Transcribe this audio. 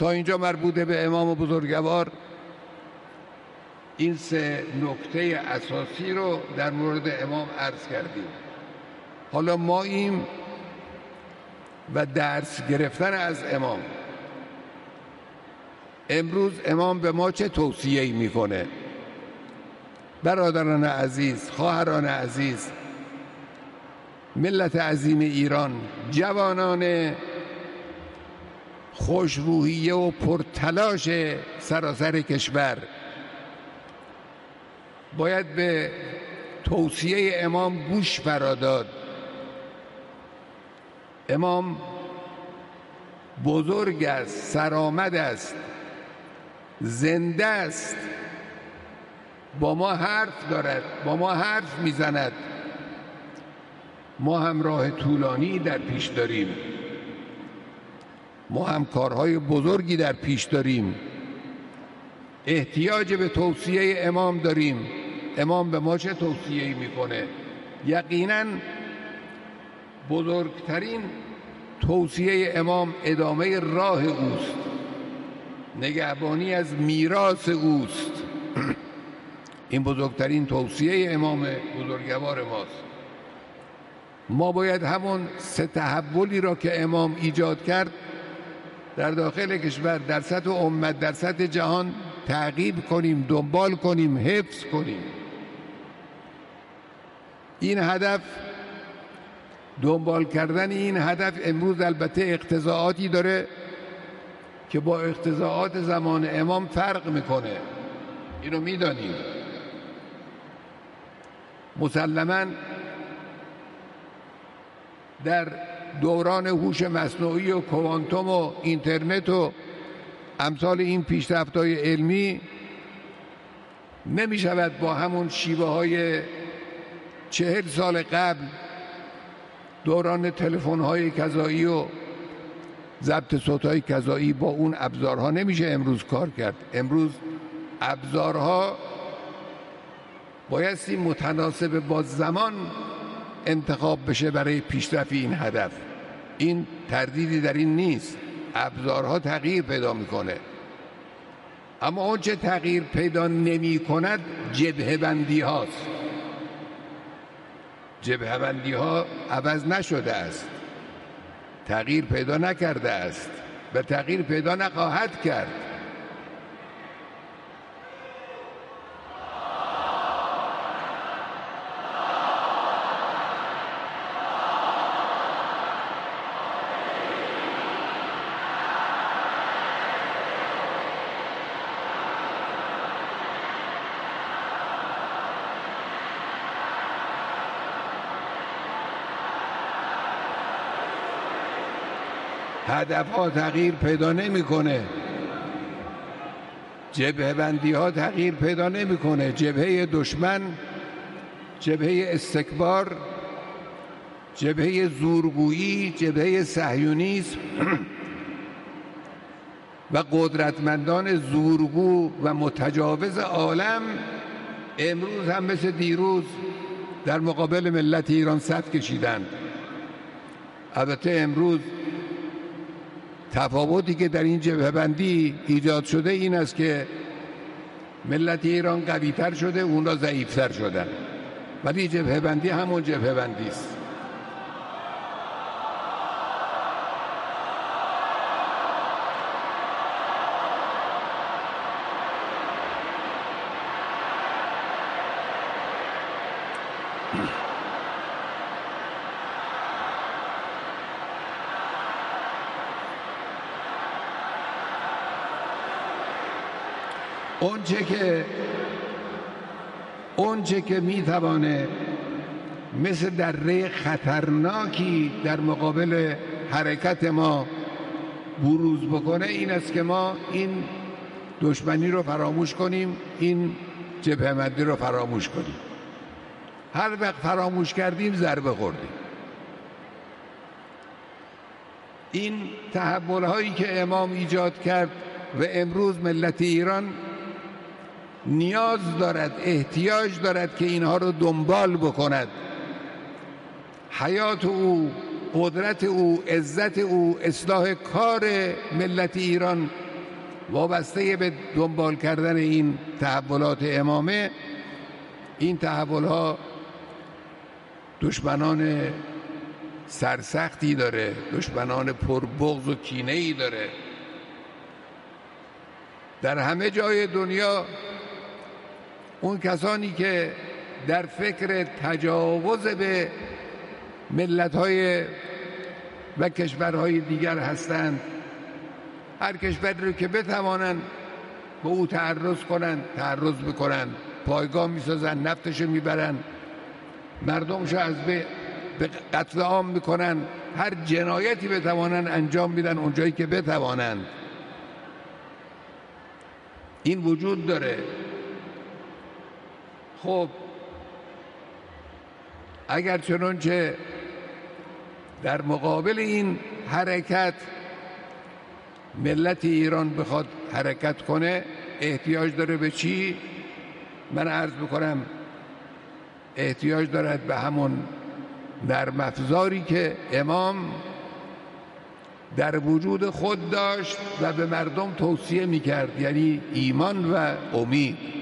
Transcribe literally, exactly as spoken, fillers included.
تا اینجا مربوط به امام بزرگوار این سه نکته اساسی رو در مورد امام عرض کردیم. حالا ما این و درس گرفتن از امام. امروز امام به ما چه توصیه‌ای میکنه؟ برادران عزیز، خواهران عزیز، ملت عظیم ایران، جوانان خوشروحیه و پرتلاش سراسر کشور، باید به توصیه امام گوش فراداد. امام بزرگ است، سرآمد است، زنده است، با ما حرف دارد، با ما حرف میزند. ما هم راه طولانی در پیش داریم، ما هم کارهای بزرگی در پیش داریم، احتیاج به توصیه امام داریم. امام به ما چه توصیه‌ای میکنه؟ یقینا بزرگترین توصیه امام ادامه راه اوست، نگهبانی از میراث اوست. این بزرگترین توصیه امام بزرگوار ماست. ما باید همون سه تحولی را که امام ایجاد کرد در داخل کشور، در سطح امت، در سطح جهان تعقیب کنیم، دنبال کنیم، حفظ کنیم. این هدف، دنبال کردن این هدف امروز البته اقتضاعاتی داره که با اقتضاعات زمان امام فرق میکنه، اینو میدانیم. مسلماً در دوران هوش مصنوعی و کوانتوم و اینترنت و امثال این پیشرفت‌های علمی نمی شود با همون شیوه های چهل سال قبل، دوران تلفن‌های کذایی و ضبط صوت‌های کذایی، با اون ابزارها نمیشه امروز کار کرد. امروز ابزارها بایستی متناسب با زمان انتخاب بشه برای پیشرفت این هدف. این تردیدی در این نیست، ابزارها تغییر پیدا میکنه، اما اون چه تغییر پیدا نمی کند جبهه بندی هاست. جبهه بندی ها عوض نشده است، تغییر پیدا نکرده است و تغییر پیدا نخواهد کرد. هدف ها تغییر پیدا نمیکنه، جبهه بندی ها تغییر پیدا نمیکنه. جبهه دشمن، جبهه استکبار، جبهه زورگویی، جبهه صهیونیسم و قدرتمندان زورگو و متجاوز عالم امروز هم مثل دیروز در مقابل ملت ایران صف کشیدند. البته امروز تفاوتی که در این جبهه بندی ایجاد شده این است که ملت ایران قوی‌تر شده، اون را ضعیف‌تر شدن، ولی جبهه بندی همون جبهه بندی است. اونچه که اونچه که میتوانه مثل دره خطرناکی در مقابل حرکت ما بروز بکنه این است که ما این دشمنی رو فراموش کنیم، این جبهه بندی رو فراموش کنیم. هر وقت فراموش کردیم ضربه خوردیم. این تحول هایی که امام ایجاد کرد و امروز ملت ایران نیاز دارد، احتیاج دارد که اینها رو دنبال بکند. حیات او، قدرت او، عزت او، اصلاح کار ملت ایران وابسته به دنبال کردن این تحولات امامه، این تحولها دشمنان سرسختی داره، دشمنان پربغض و کینه‌ای داره. در همه جای دنیا اون کسانی که در فکر تجاوز به ملت‌های و کشورهای دیگر هستند، هر کشوری رو که بتوانند به او تعرض کنند تعرض بکنن، پایگاه میسازن، نفتشو میبرن، مردمشو از به قتل عام میکنن، هر جنایتی بتوانن انجام میدن اونجایی که بتوانند. این وجود داره. خب اگر چنانچه در مقابل این حرکت ملت ایران بخواد حرکت کنه، احتیاج داره به چی؟ من عرض بکنم احتیاج دارد به همون نرم افزاری که امام در وجود خود داشت و به مردم توصیه میکرد، یعنی ایمان و امید.